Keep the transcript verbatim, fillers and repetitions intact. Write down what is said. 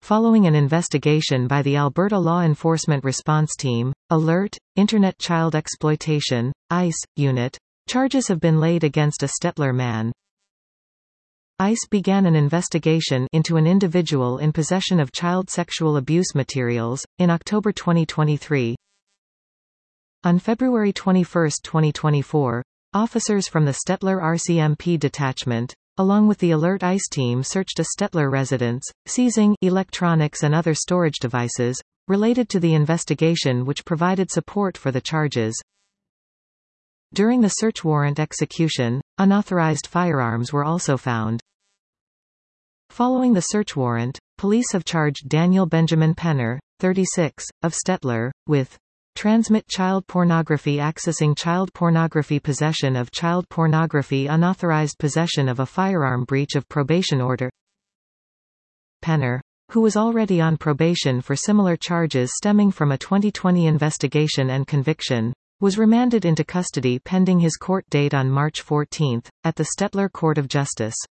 following an investigation by the Alberta Law Enforcement Response Team, ALERT, Internet Child Exploitation, ICE, Unit. Charges have been laid against a Stettler man. ICE began an investigation into an individual in possession of child sexual abuse materials, in October twenty twenty-three. On February twenty-first, twenty twenty-four, officers from the Stettler R C M P detachment, along with the ALERT ICE team, searched a Stettler residence, seizing electronics and other storage devices related to the investigation, which provided support for the charges. During the search warrant execution, unauthorized firearms were also found. Following the search warrant, police have charged Daniel Benjamin Penner, thirty-six, of Stettler, with transmit child pornography, accessing child pornography, possession of child pornography, unauthorized possession of a firearm, breach of probation order. Penner, who was already on probation for similar charges stemming from a twenty twenty investigation and conviction, was remanded into custody pending his court date on March fourteenth, at the Stettler Court of Justice.